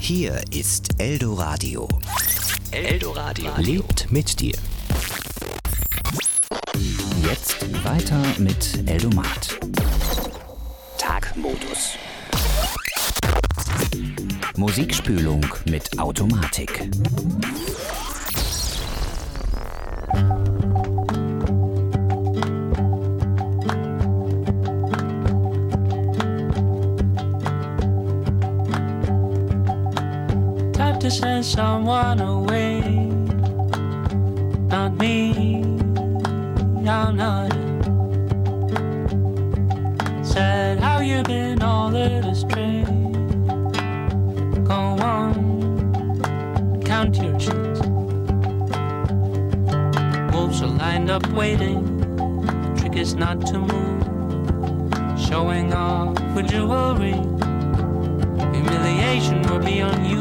Hier ist Eldoradio. Eldoradio lebt mit dir. Jetzt weiter mit Eldomat. Tagmodus. Musikspülung mit Automatik. To send someone away, not me, I'm not it. Said how you been all led astray. Go on, count your chickens. Wolves are lined up waiting. The trick is not to move, showing off with jewelry. Humiliation will be on you.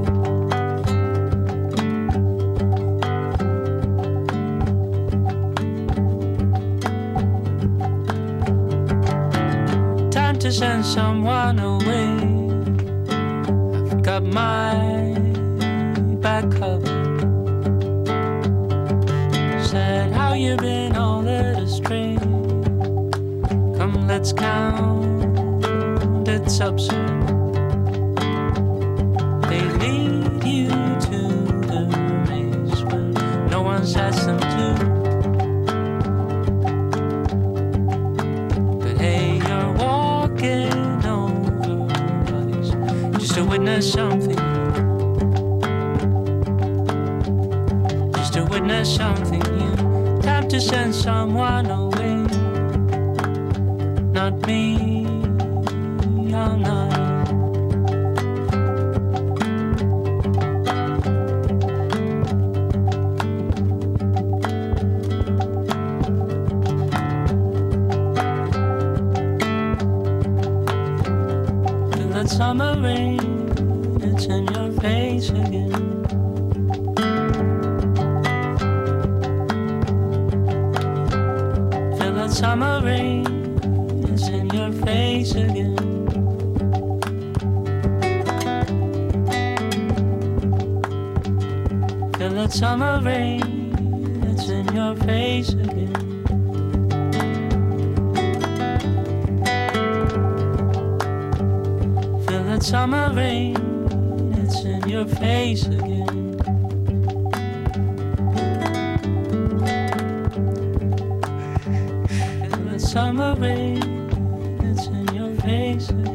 To send someone away. I've got my back covered. Said how you been all led astray. Come let's count, it's absurd. They lead you to the maze when no one's asked them to. To witness something, just to witness something new. Time to send someone away. Not me, I'm not. Feel that summer rain. It's in your face again. Feel that summer rain. It's in your face again. Feel that summer rain. It's in your face again. Feel that summer rain. In your face again. Feel the summer rain, it's in your face again.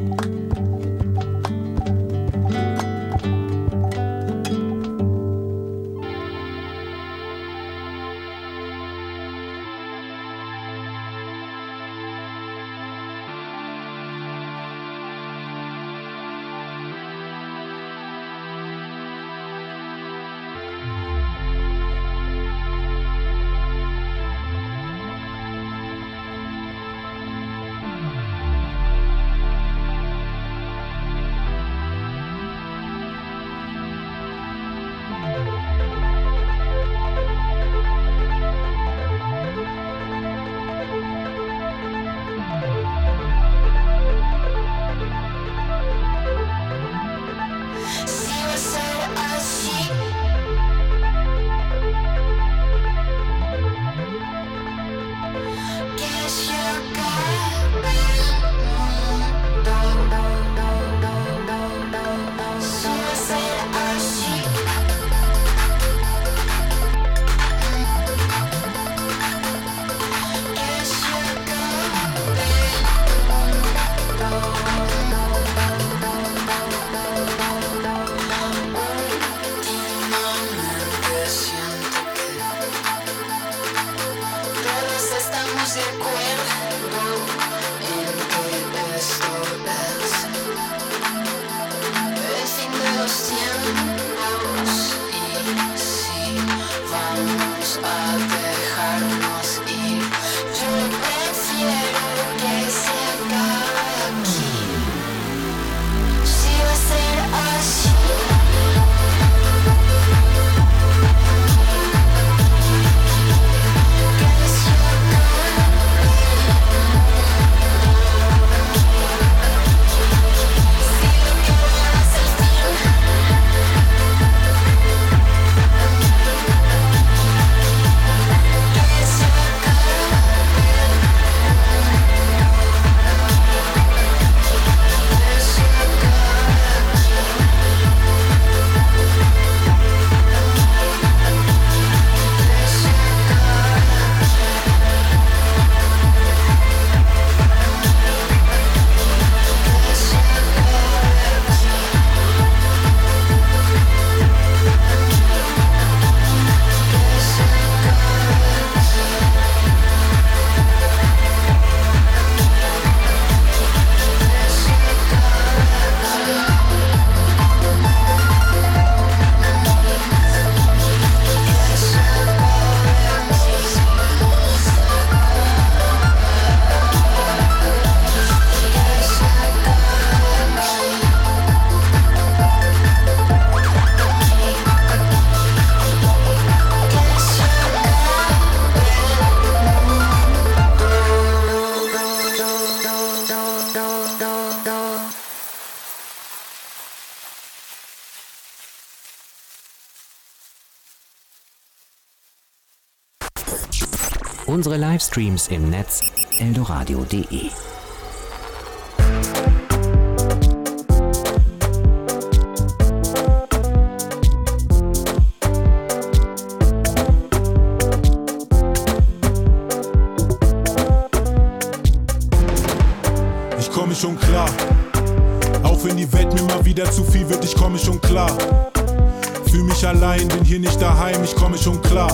Unsere Livestreams im Netz eldoradio.de. Ich komme schon klar, auch wenn die Welt mir mal wieder zu viel wird, ich komme schon klar. Fühl mich allein, bin hier nicht daheim, ich komme schon klar.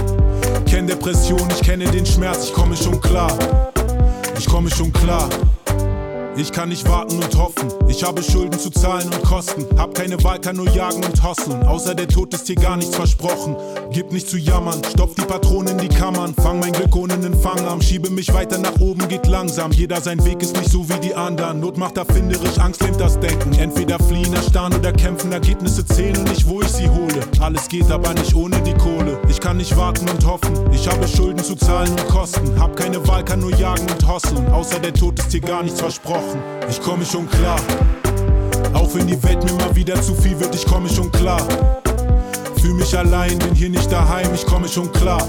Kenn Depression, ich kenne den Schmerz, ich komme schon klar. Ich komme schon klar. Ich kann nicht warten und hoffen, ich habe Schulden zu zahlen und Kosten. Hab keine Wahl, kann nur jagen und hustlen, außer der Tod ist hier gar nichts versprochen. Gib nicht zu jammern, stopf die Patronen in die Kammern. Fang mein Glück ohne nen Fangarm, schiebe mich weiter nach oben, geht langsam. Jeder sein Weg ist nicht so wie die anderen. Not macht erfinderisch, Angst lähmt das Denken. Entweder fliehen, erstarren oder kämpfen, Ergebnisse zählen und nicht wo ich sie hole. Alles geht aber nicht ohne die Kohle. Ich kann nicht warten und hoffen, ich habe Schulden zu zahlen und Kosten. Hab keine Wahl, kann nur jagen und hustlen, außer der Tod ist hier gar nichts versprochen. Ich komme schon klar, auch wenn die Welt mir mal wieder zu viel wird, ich komme schon klar. Fühl mich allein, bin hier nicht daheim, ich komme schon klar.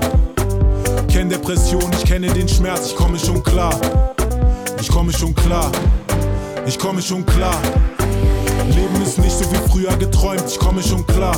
Kenn Depression, ich kenne den Schmerz, ich komme schon klar. Ich komme schon klar, ich komme schon klar. Leben ist nicht so wie früher geträumt, ich komme schon klar.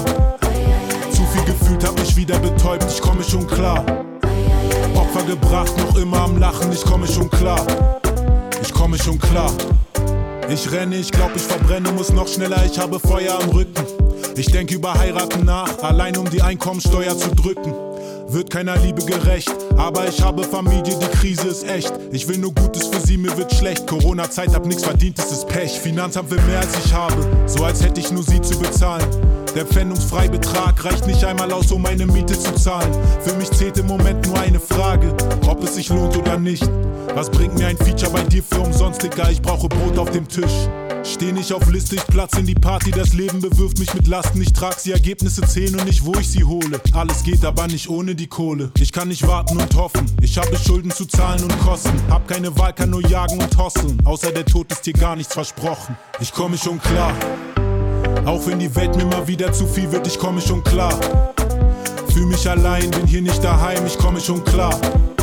Zu viel gefühlt, hab mich wieder betäubt, ich komme schon klar. Opfer gebracht, noch immer am Lachen, ich komme schon klar. Ich komme schon klar. Ich renne, ich glaub, ich verbrenne, muss noch schneller, ich habe Feuer am Rücken. Ich denke über heiraten nach, allein um die Einkommensteuer zu drücken. Wird keiner Liebe gerecht, aber ich habe Familie, die Krise ist echt. Ich will nur Gutes für sie, mir wird schlecht. Corona-Zeit, hab nix verdient, es ist Pech. Finanzamt will mehr als ich habe, so als hätte ich nur sie zu bezahlen. Der Pfändungsfreibetrag reicht nicht einmal aus, um meine Miete zu zahlen. Für mich zählt im Moment nur eine Frage, ob es sich lohnt oder nicht. Was bringt mir ein Feature bei dir für umsonst, Digga? Ich brauche Brot auf dem Tisch. Steh nicht auf Liste, ich platz in die Party. Das Leben bewirft mich mit Lasten. Ich trag sie, Ergebnisse zählen und nicht, wo ich sie hole. Alles geht aber nicht ohne die Kohle. Ich kann nicht warten und hoffen, ich habe Schulden zu zahlen und Kosten. Hab keine Wahl, kann nur jagen und hustlen, außer der Tod ist hier gar nichts versprochen. Ich komme schon klar, auch wenn die Welt mir mal wieder zu viel wird, ich komme schon klar. Fühl mich allein, bin hier nicht daheim, ich komme schon klar.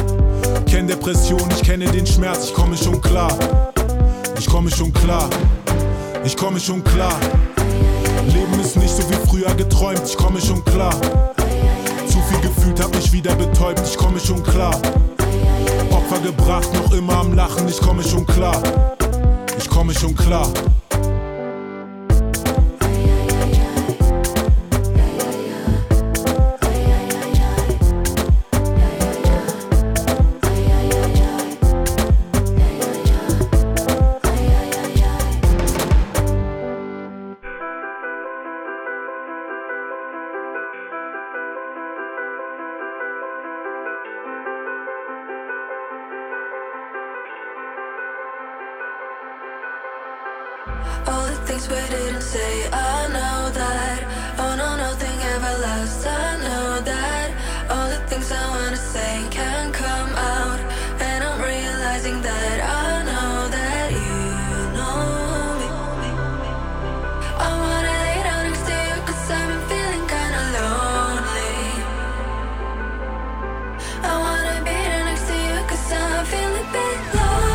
Kenn Depression, ich kenne den Schmerz, ich komme schon klar. Ich komme schon klar, ich komme schon klar. Leben ist nicht so wie früher geträumt, ich komme schon klar. Zu viel gefühlt, hab mich wieder betäubt, ich komme schon klar. Opfer gebracht, noch immer am Lachen, ich komme schon klar. Ich komme schon klar. All the things we didn't say, I know that. Oh no, nothing ever lasts, I know that. All the things I wanna say can't come out, and I'm realizing that I know that you know me. I wanna lay down next to you, 'cause I've been feeling kinda lonely. I wanna be there next to you, 'cause I'm feeling a bit lonely.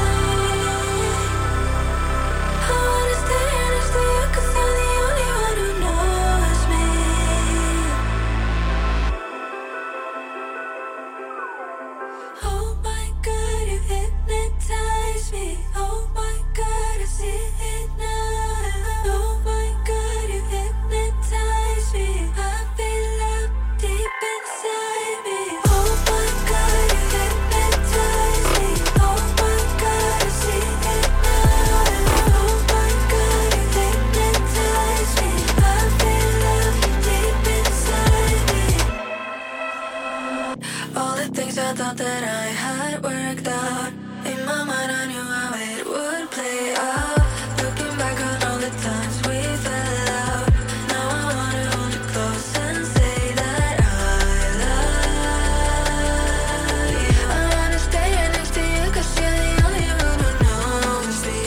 That I had worked out in my mind, I knew how it would play out. Looking back on all the times we fell out, now I wanna hold you close and say that I love you. I wanna stay right next to you, 'cause you're the only one who knows me.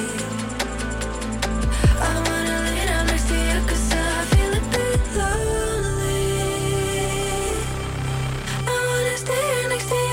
I wanna lay down next to you, 'cause I feel a bit lonely. I wanna stay right next to you.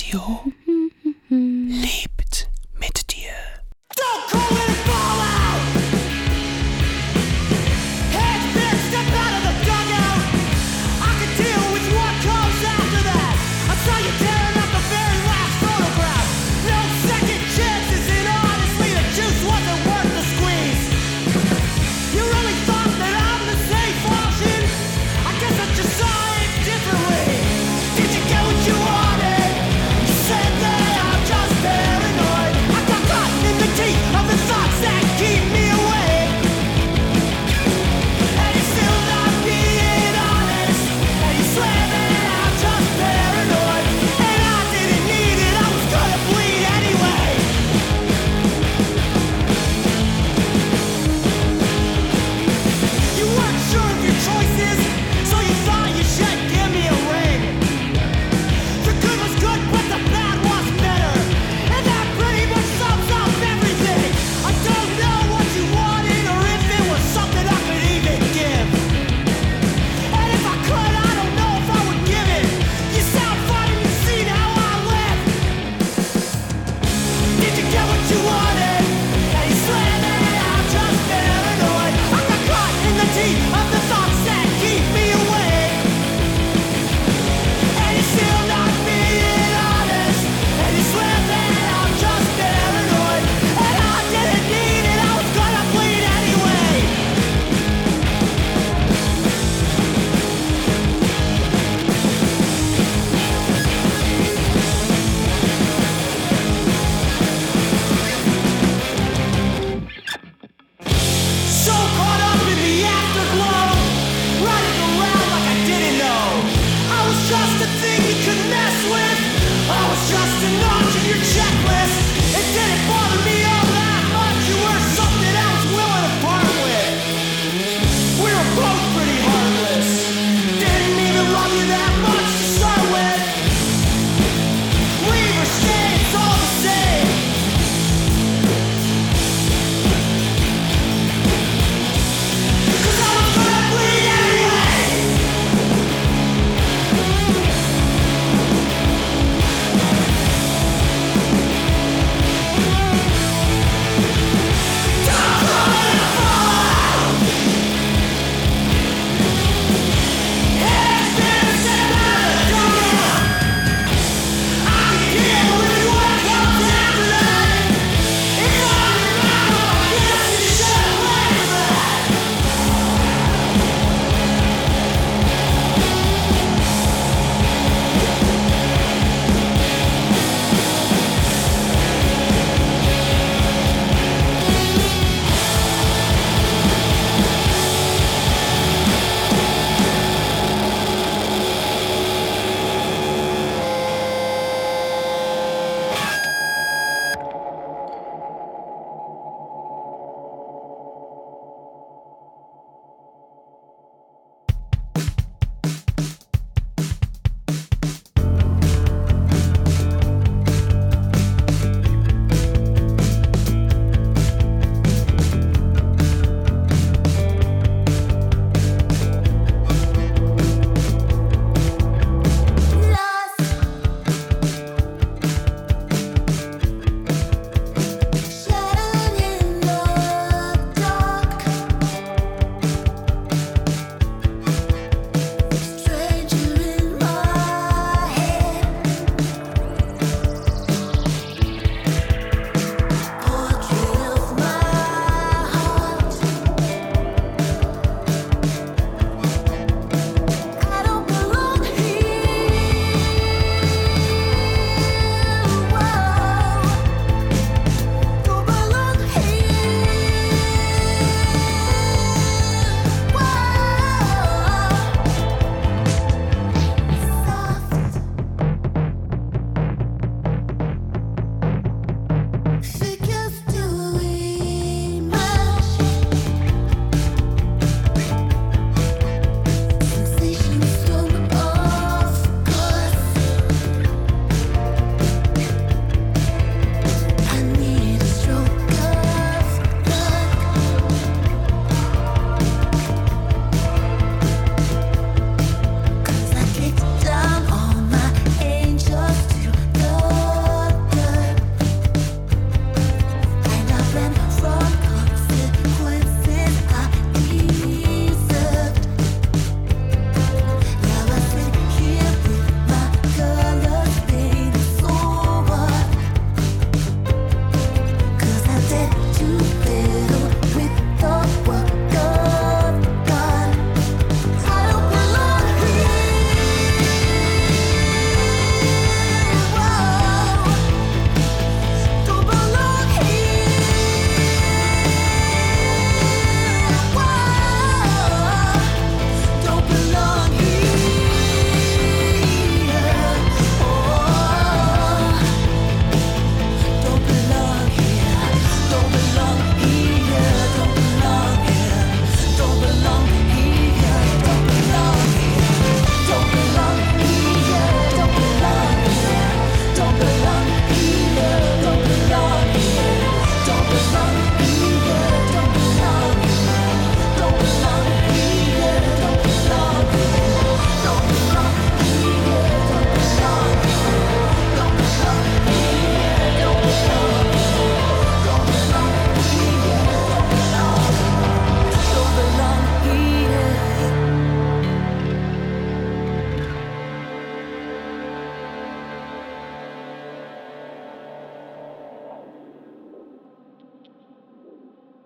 Radio lebt mit dir. Don't call it a fallout! Heads bent, step out of the dugout. I can deal with what comes after that. I saw you tearing up the very last photograph. No second chances, and honestly, the juice wasn't worth the squeeze. You really thought that I'm the safe option? I guess I just saw it differently. Did you get what you wanted? You said that I'm just paranoid. I got caught in the teeth of the thoughts that keep me awake. And you're still not being honest. And you swear that I'm just paranoid. And I didn't need it, I was gonna bleed anyway. You weren't sure of your choices, so you thought you should give me a ring. The good was good, but the bad was better. And that pretty much sums up everything. I don't know what you wanted or if it was something I could even give. And if I could, I don't know if I would give it. You sound fine and you've seen how I live. Did you get what you wanted? Now you swear that I'm just paranoid. I got caught in the teeth of the thoughts that keep me awake. And you're still not being honest. And you swear that I'm just paranoid. And I didn't need it, I was gonna bleed anyway. So caught up in the afterglow, running around like I didn't know. I was just a thing you could mess with. I was just a notch in your checklist. It didn't bother me all that much. You were something I was willing to part with. We were both pretty heartless. Didn't even love you that much to start with. Leave or stay, it's all the same. 'Cause I was gonna bleed anyway. Don't call it a fallout.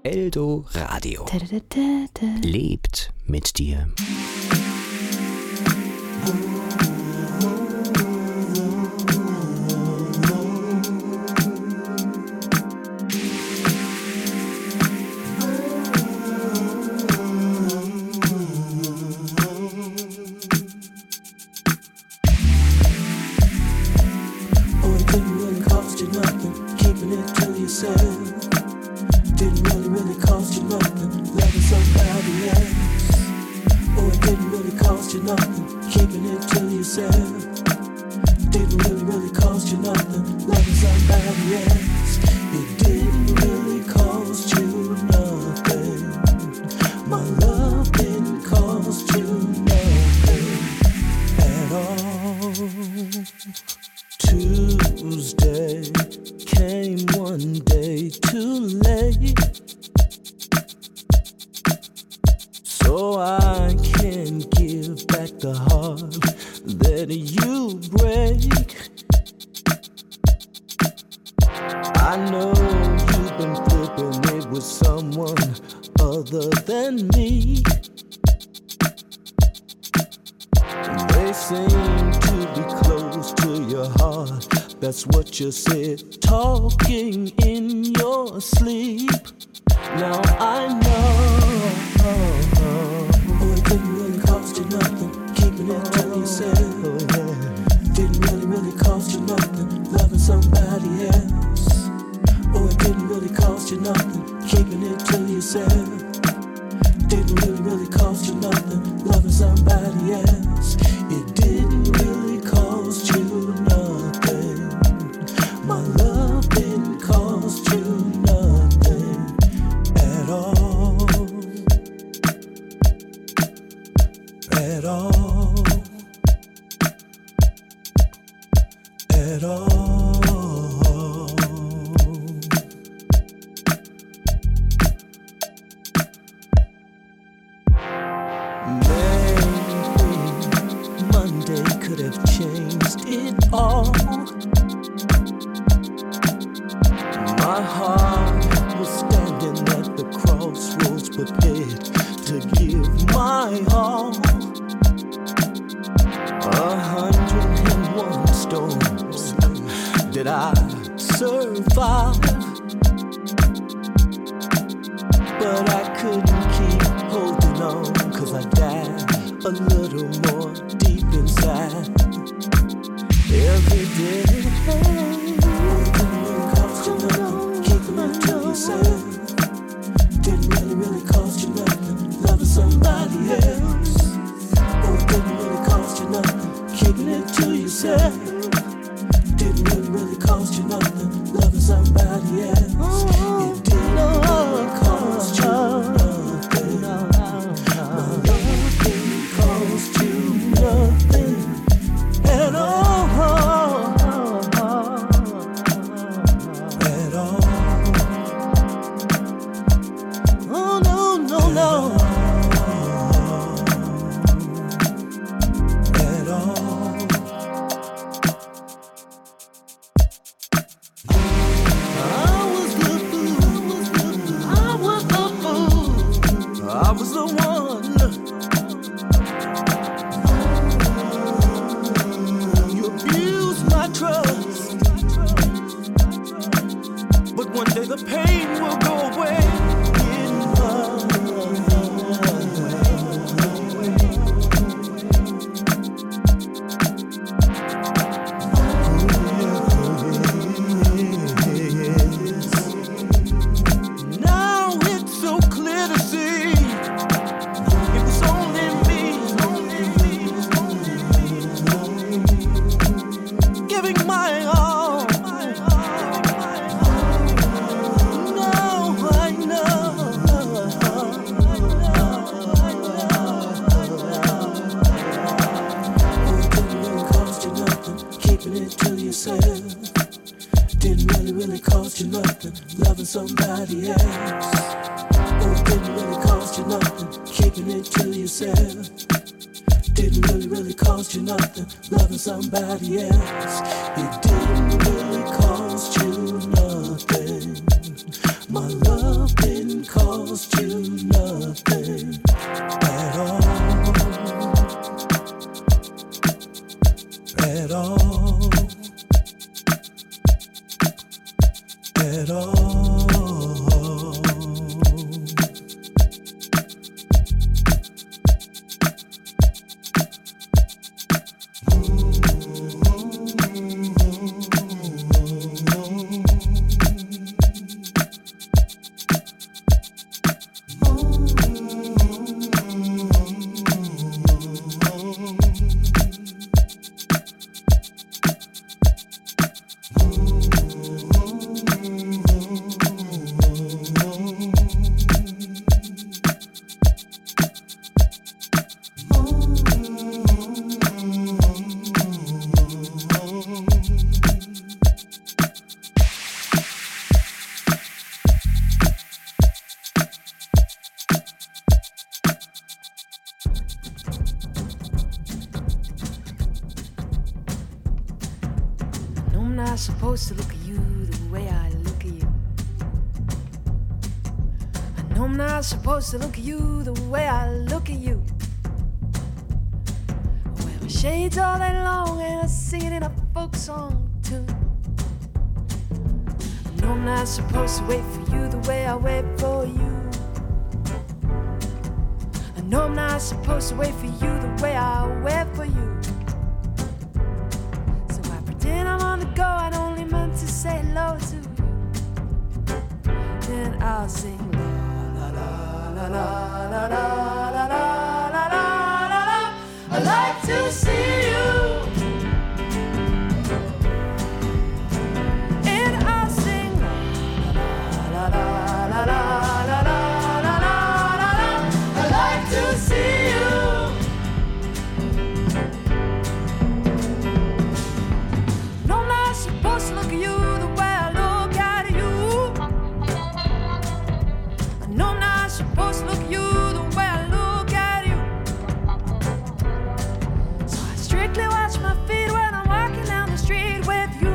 Eldo Radio. Lebt mit dir. You sit talking in your sleep. Now I know. Oh, it didn't really cost you nothing, keeping it to yourself. Oh, yeah. Didn't really cost you nothing, loving somebody else. Oh, it didn't really cost you nothing, keeping it to yourself. Didn't really cost you nothing, loving somebody else. It didn't really cost you nothing. My love didn't cost you nothing at all. At all. At all. Maybe Monday could have changed it all. My heart was standing at the crossroads, prepared to give my all. 101 storms did I survive, but I couldn't keep holding on, 'cause I died a little more deep inside. Every day didn't really cost you nothing, loving somebody else. Oh, it didn't really cost you nothing, keeping it to yourself. Didn't really cost you nothing, loving somebody else. It didn't really cost you nothing. My love didn't cost you nothing at all. At all. No. At all. I was the fool. I was the fool. I was the one. You abused my trust, but one day the pain will go away. Somebody else. Oh, it didn't really cost you nothing, keeping it to yourself. Didn't really cost you nothing, loving somebody else. It didn't really cost you nothing. My love didn't cost I'm not supposed to look at you the way I look at you. I know I'm not supposed to look at you the way I look at you. I wear my shades all day long and I sing it in a folk song too. I know I'm not supposed to wait for you the way I wait for you. I know I'm not supposed to wait for you the way I wait for you. Then I'm on the go, I'd only meant to say hello to you. Then I'll sing la la la la la la la la la la la la. I like to see you. And I'll sing la la la la la la la la la la. I like to see you. Supposed to look at you the way I look at you. I know I'm not supposed to look at you the way I look at you. So I strictly watch my feet when I'm walking down the street with you.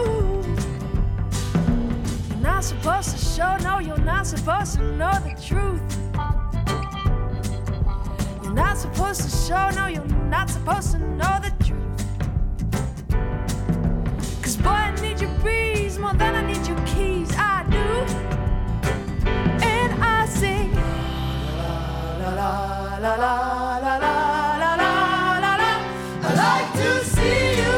You're not supposed to show, no, you're not supposed to know the truth. You're not supposed to show, no, you're not supposed to know the truth. Boy, I need your breeze more than I need your keys. I do. And I sing la la la la la la la la la la. I like to see you.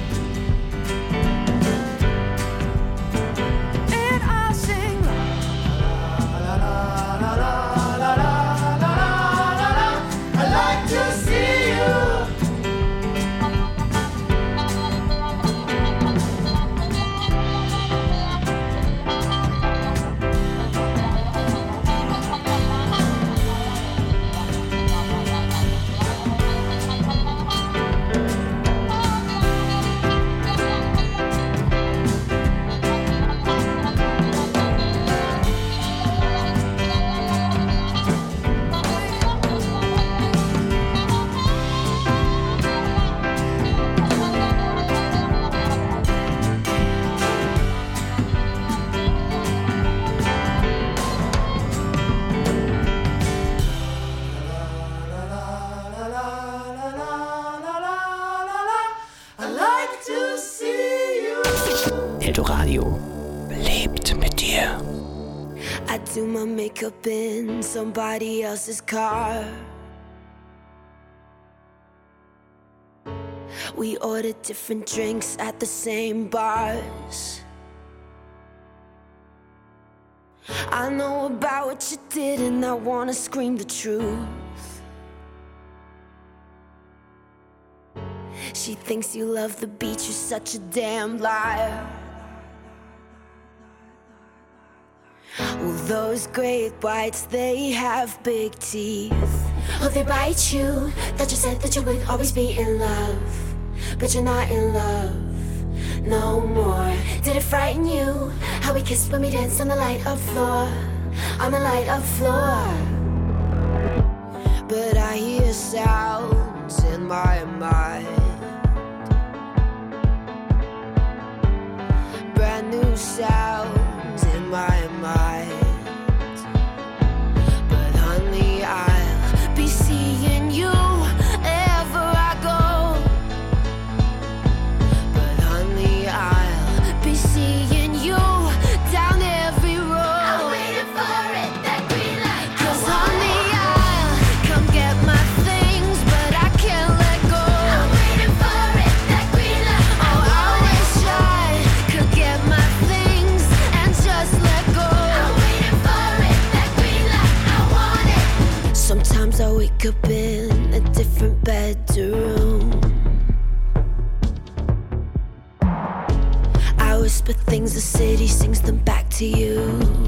And I sing la la la la la la la la la. I like to see you. Eldoradio lebt mit dir. I do my makeup in somebody else's car. We order different drinks at the same bars. I know about what you did and I wanna scream the truth. She thinks you love the beach, you're such a damn liar. Well, those great whites, they have big teeth. Oh, they bite you. That you said that you would always be in love, but you're not in love no more. Did it frighten you how we kissed when we danced on the light of floor, on the light of floor? But I hear sounds in my mind, brand new sounds in my mind. But honey, I'll be seeing you wherever I go. But honey, I'll be seeing you down every road. I'm waiting for it, that green light. 'Cause honey, I'll come get my things, but I can't let go. I'm waiting for it, that green light. Oh, I wish I could get my things and just let go. I'm waiting for it, that green light. I want it. Sometimes I wake up in a different bedroom. I whisper things, the city sings them back to you.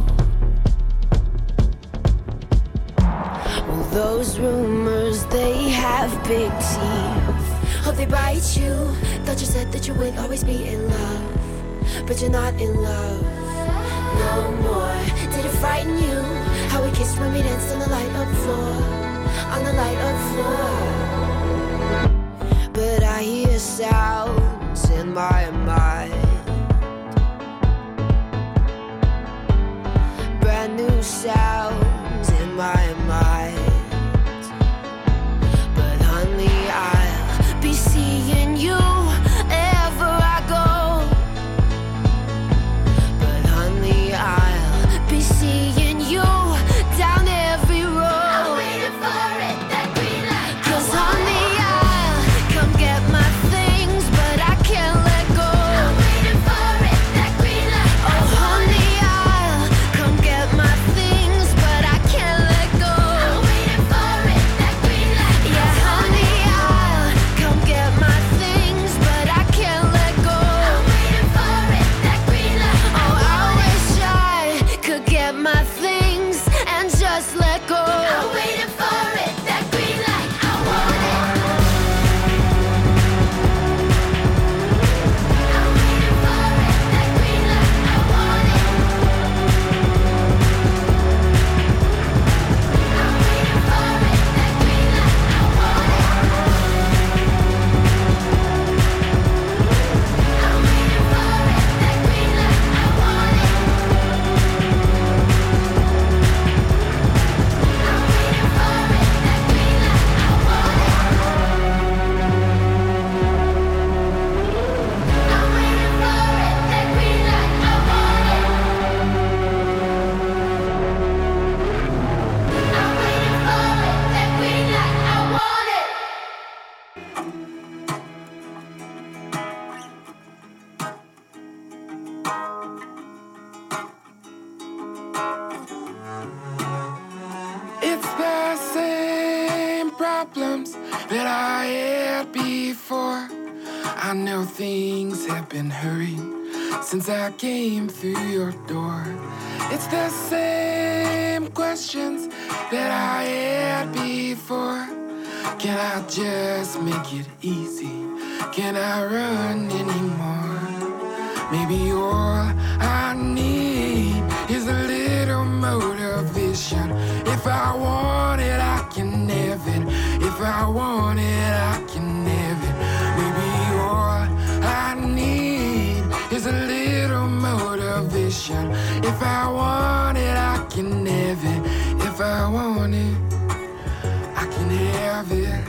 Well, those rumors, they have big teeth. Oh, they bite you. Thought you said that you would always be in love, but you're not in love no more. Did it frighten you how we kissed when we danced on the light of floor, on the light of floor? But I hear sounds in my mind, dreams that I had before. I know things have been hurried since I came through your door. It's the same questions that I had before. Can I just make it easy? Can I run anymore? Maybe all I need is a little motivation. If I want it, I can have it. If I want it, I can have it. Maybe all I need is a little motivation. If I want it, I can have it. If I want it, I can have it.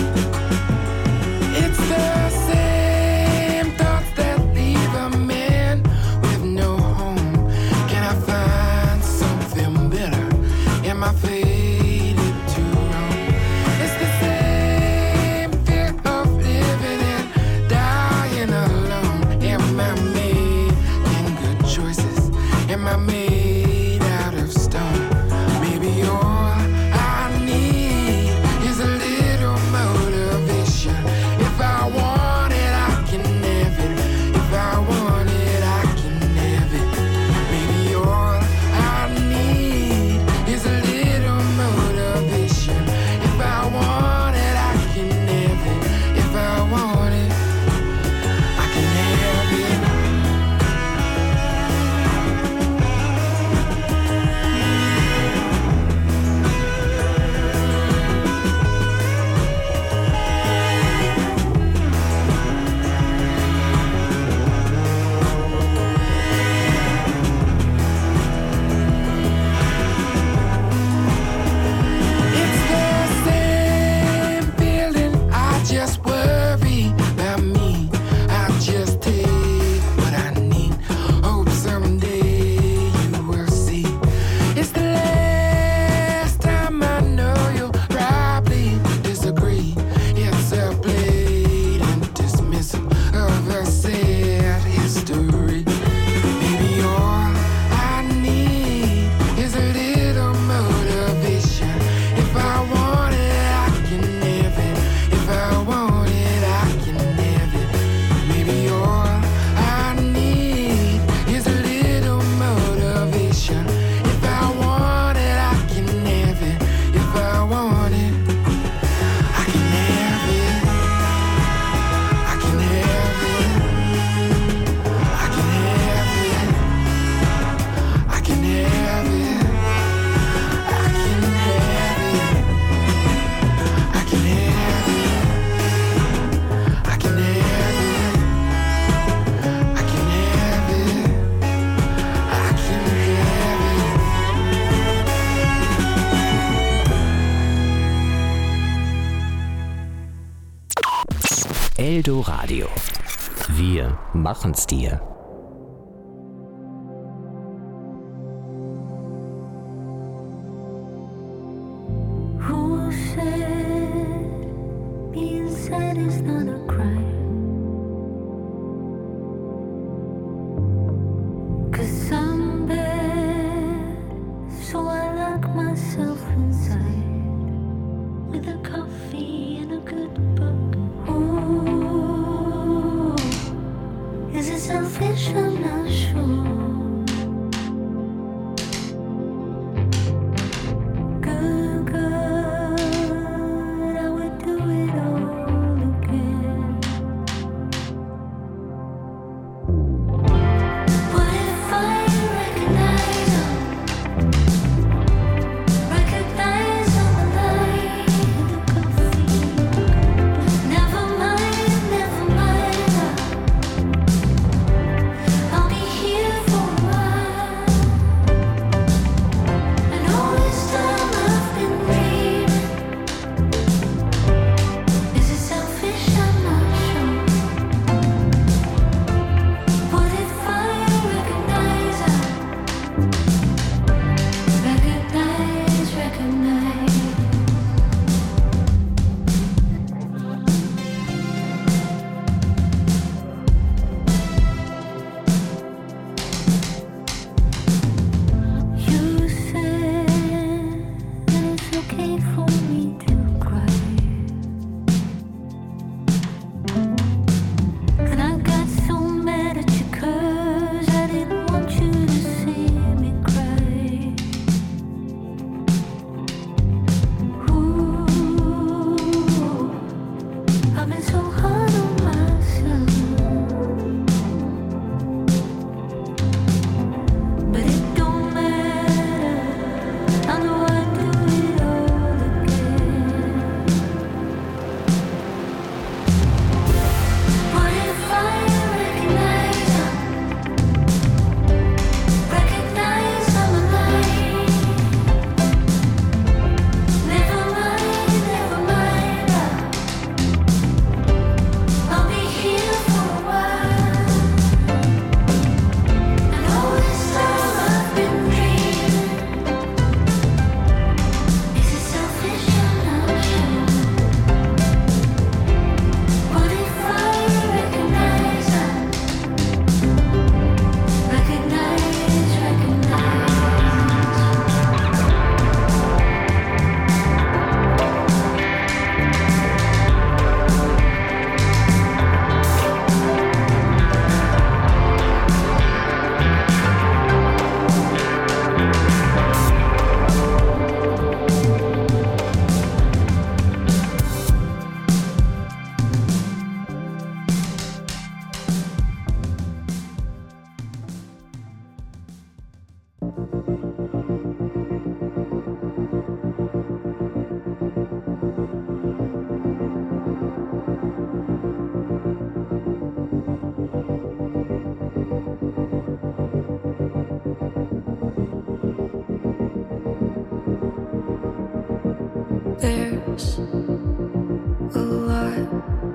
It's the same thoughts that leave a man with no home. Can I find something better? Am I faded to roam? It's the same fear of living and dying alone. Am I making good choices? Am I made out of stone? Maybe all I need is a little motivation. If I want it, I can have it. If I want it, I can have it. Maybe all I need is a little motivation. If I want it, I can have it. If I want it, I can have it. It's the same feeling. I just worry about me. I just take what I need. Hope someday you will see. It's the last time I know you'll probably disagree. It's a blatant dismissal of a sad history. Maybe all I need is a little motivation. If I want it, I can have it. If I want it, I can have it. Maybe all I need is a little motivation. If I want it, I can have it. If I want it, I can have it. I can have it. I can have it. I can have it. I can have it. I can have it. I can have it. I can have it. I can have it. Eldoradio. Wir machen's dir. Who said being sad is not a crime? 'Cause I'm bad, so I lock myself inside with a coffee and a good book. Ooh, is it selfish?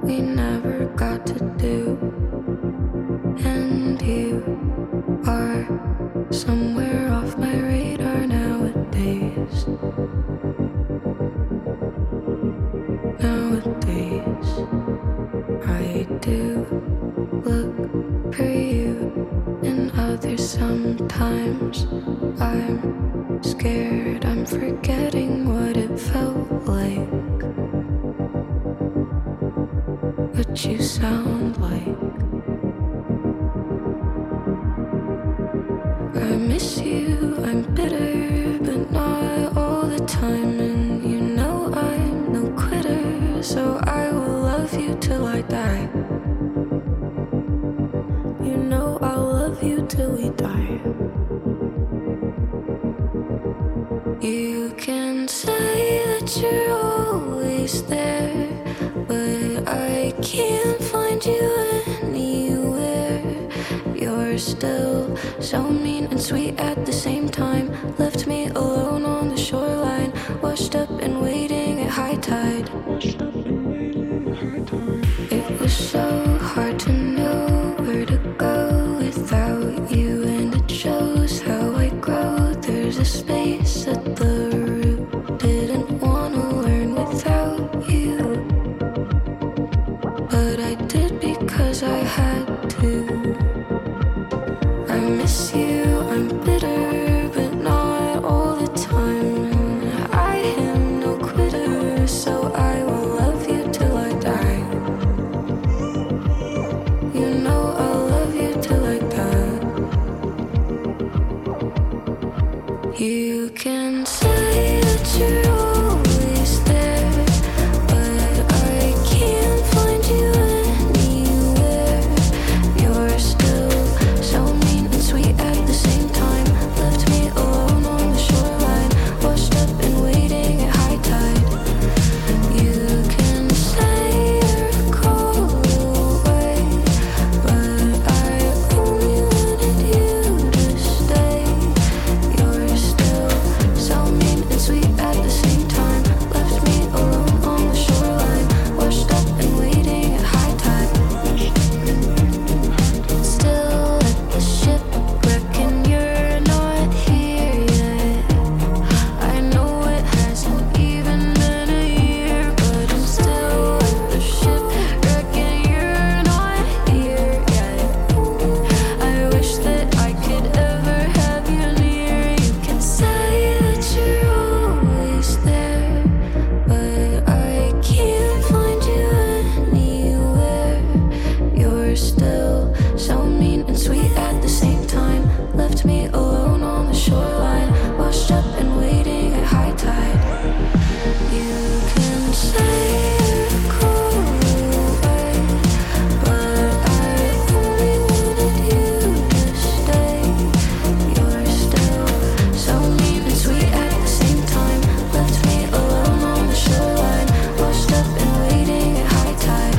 we never got to do. And you are somewhere off my radar nowadays. Nowadays, I do look for you and others sometimes. I'm scared I'm forgetting what it felt like, what you sound like. I miss you, I'm bitter, but not all the time. And you know I'm no quitter, so I will love you till I die. You know I'll love you till we die. You can say that you're always there, but I can't find you anywhere. You're still so mean and sweet at the same time. Left me alone on the shoreline, washed up and waiting at high tide. It was so hard to know where to go without you, and it shows how I grow. There's a space at the root, didn't want to learn without you, but I did because I had to. I miss you, I'm bitter, but not all the time. I am no quitter, so I will love you till I die. You know I'll love you till I die. You can say that you're always there, but I can't find you anywhere. You're still so mean and sweet at the same time. Left me alone on the shoreline, washed up and waiting at high tide. You can say you're a call away, but I only wanted you to stay. You're still so mean and sweet at the same time. Left me alone on the shoreline, washed up and waiting at high tide. Still at the shipwreck and you're not here yet. I know it hasn't even been a year, but I'm still at the shipwreck and you're not here yet. I wish that I could ever have you near. You can say that you're always there, but I can't find you anywhere. You're still so mean and sweet at the same time. Left me alone on the shoreline, washed up and waiting at high tide. You can say you're call away, but I only wanted you to stay. You're still so mean and sweet at the same time. Left me alone on the shoreline, washed up and waiting at high tide.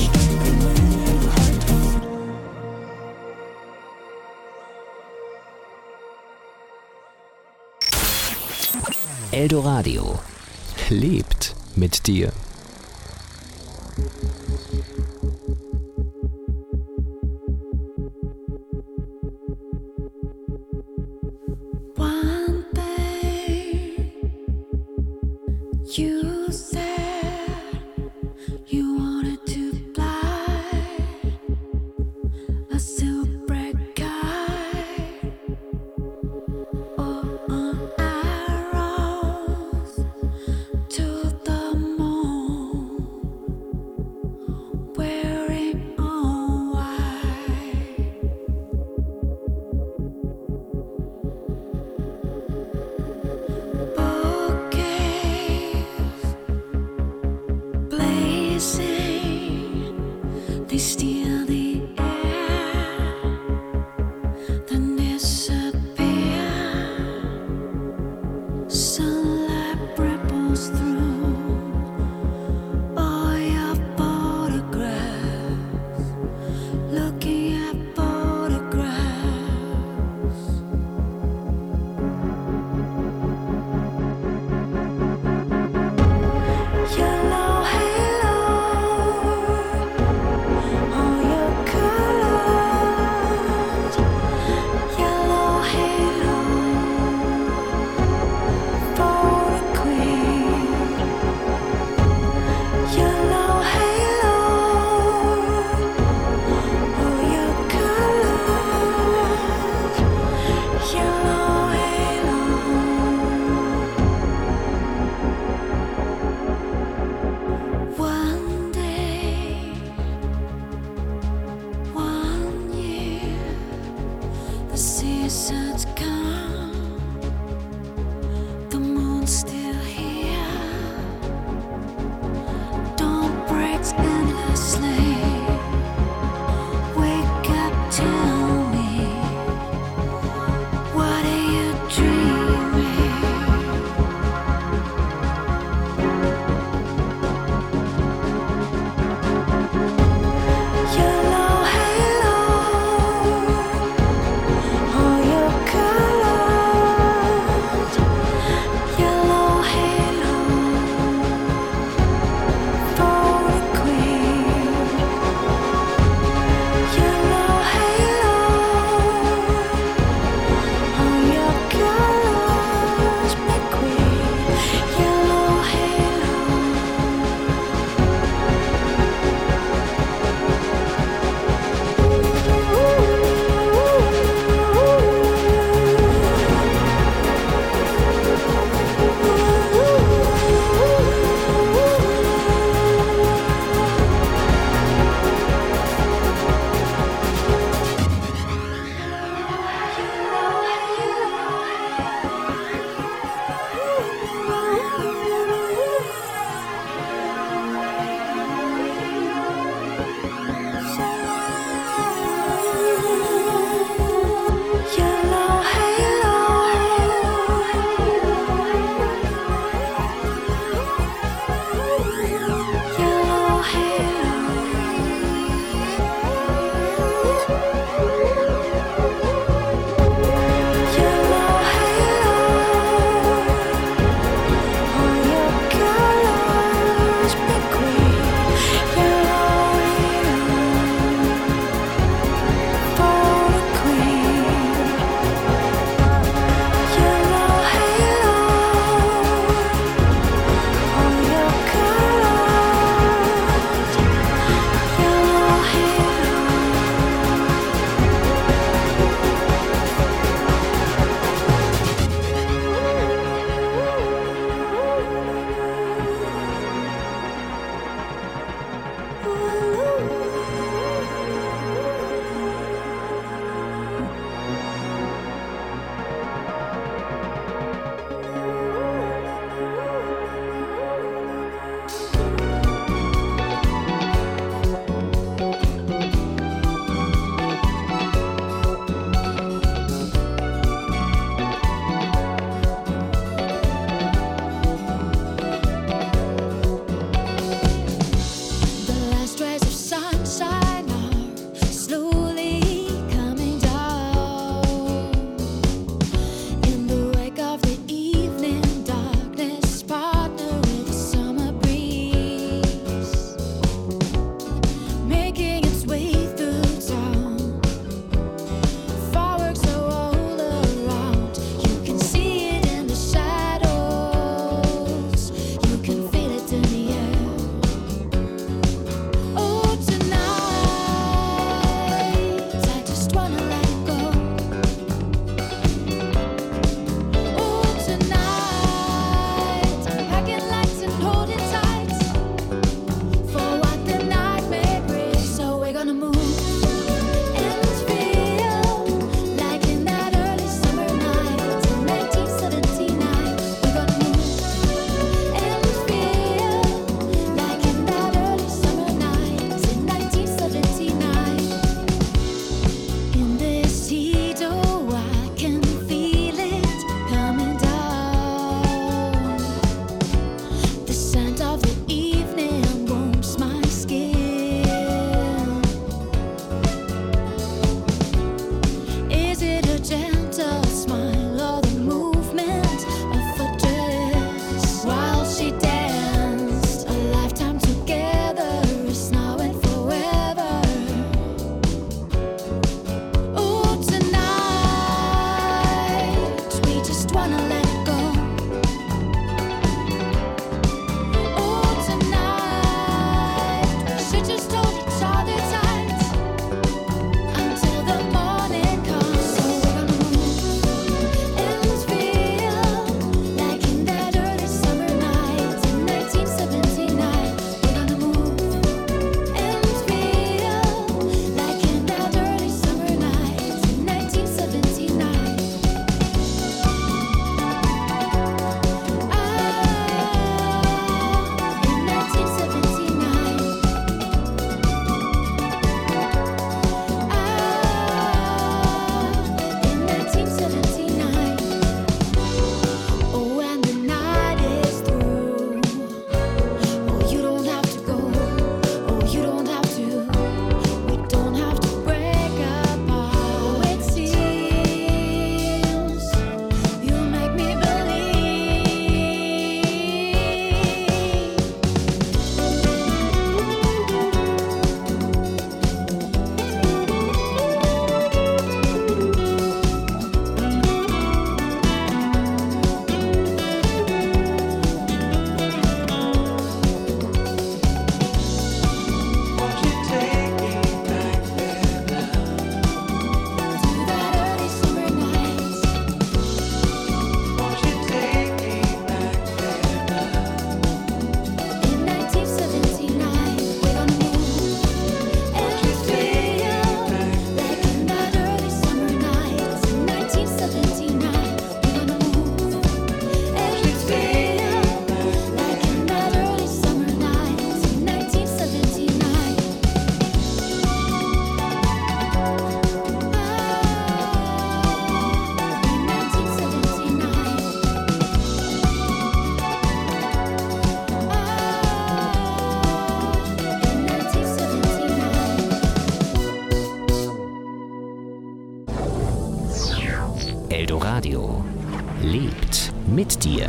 Eldoradio lebt mit dir. One day you said you wanted to fly a silver kite or an arrows to the moon, wearing all white. Bouquets blazing, they steal the air, then disappear. Sunlight ripples through all your photographs, looking at photographs. Yellow halo Radio lebt mit dir.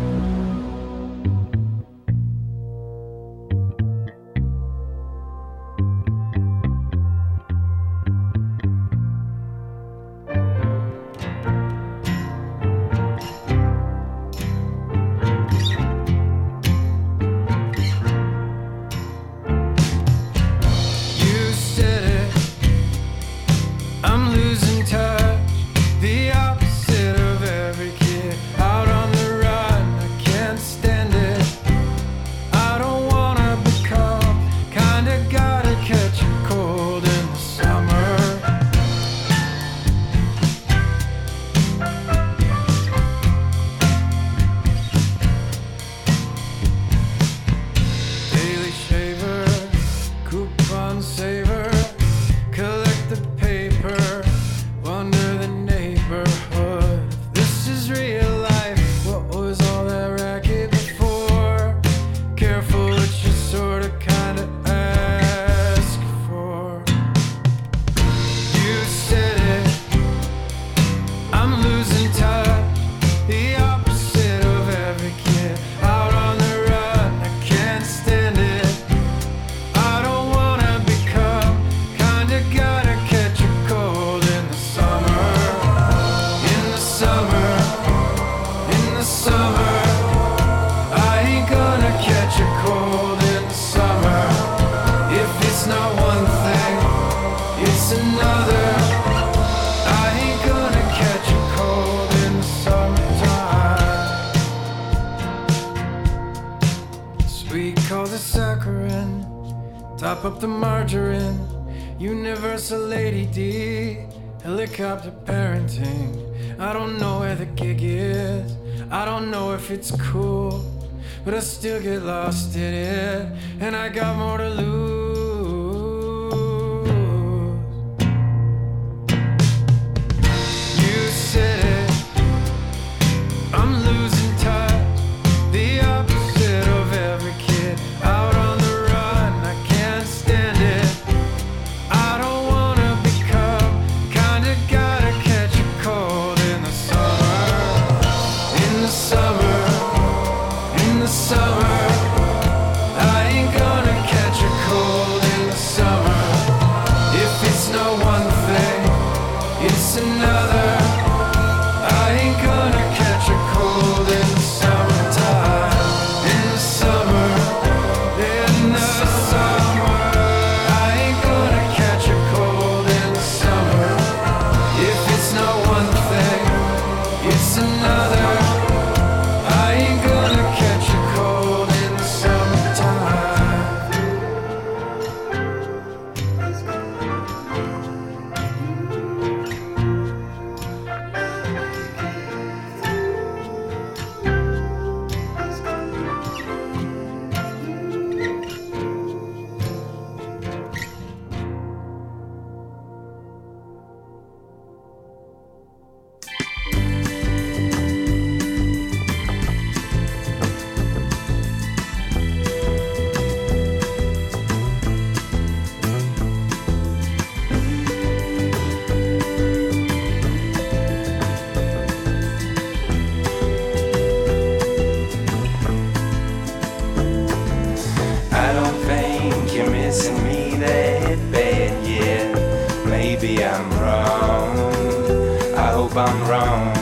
Top up the margarine, universal lady D, helicopter parenting. I don't know where the gig is, I don't know if it's cool, but I still get lost in it, and I got more to lose. You said it, I'm losing touch, the opposite of every kid out on the run. I can't stand it, I don't wanna become kinda gotta catch a cold in the summer, in the summer, in the summer. I ain't gonna catch a cold in the summer. If it's not one thing, it's another. I ain't gonna catch a cold in the summertime. In the summer, in the summer. I ain't gonna catch a cold in the summer. If it's not one thing, it's another. I ain't gonna catch a cold in the summertime. I don't think you're missing me that bad yet. Maybe I'm wrong. I hope I'm wrong.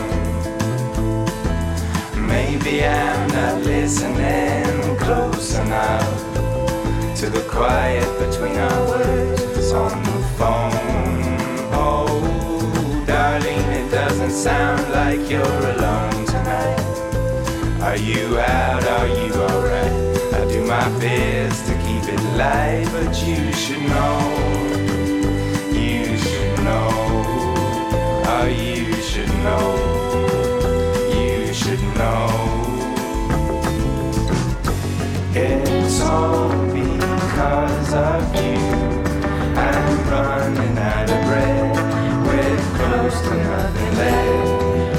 Maybe I'm not listening close enough to the quiet between our words on the phone. Oh, darling, it doesn't sound like you're alone tonight. Are you out? Are you alright? I do my best to keep it light, but you should know. You should know. Oh, you should know. You should know. It's all because of you. I'm running out of breath with close to nothing left.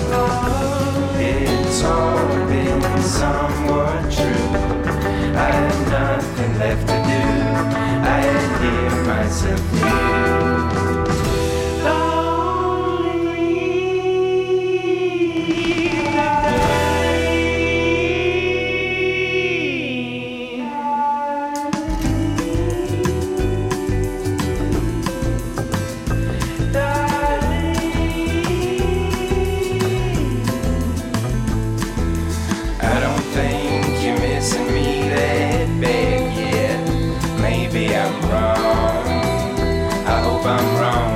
It's all been somewhat true. I have nothing left to do. I hear myself new. Lonely maybe I'm wrong. I hope I'm wrong.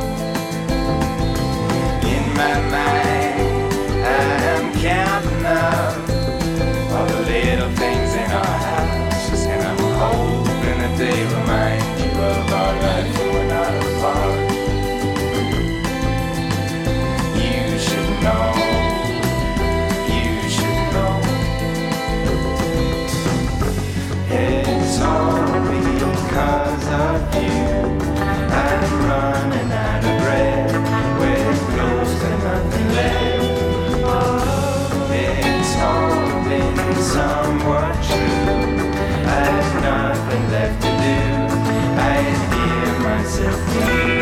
In my mind, I'm counting up all the little things in our house, and I'm hoping that they remind you of our life when we're not apart. You should know, you should know. It's all because of you. I'm running out of breath with close to nothing left. It's all been somewhat true. I've nothing left to do. I hear myself do.